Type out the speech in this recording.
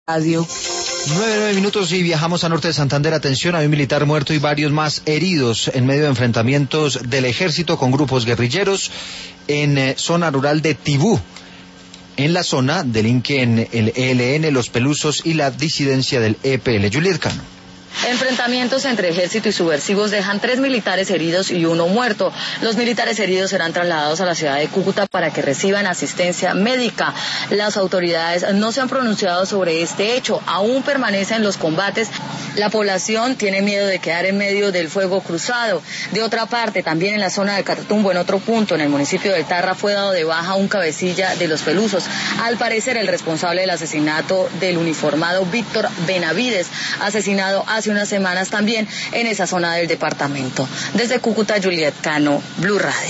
Radio. 9 minutos y viajamos a norte de Santander. Atención, hay un militar muerto y varios más heridos en medio de enfrentamientos del ejército con grupos guerrilleros en zona rural de Tibú. En la zona delinquen el ELN, los Pelusos y la disidencia del EPL. Juliet Cano. Enfrentamientos entre ejército y subversivos dejan 3 militares heridos y 1 muerto. Los militares heridos serán trasladados a la ciudad de Cúcuta para que reciban asistencia médica. Las autoridades no se han pronunciado sobre este hecho. Aún permanecen los combates. La población tiene miedo de quedar en medio del fuego cruzado. De otra parte, también en la zona de Catatumbo, en otro punto, en el municipio de Tarra, fue dado de baja un cabecilla de los Pelusos. Al parecer, el responsable del asesinato del uniformado Víctor Benavides, asesinado hace unas semanas también en esa zona del departamento. Desde Cúcuta, Juliet Cano, Blue Radio.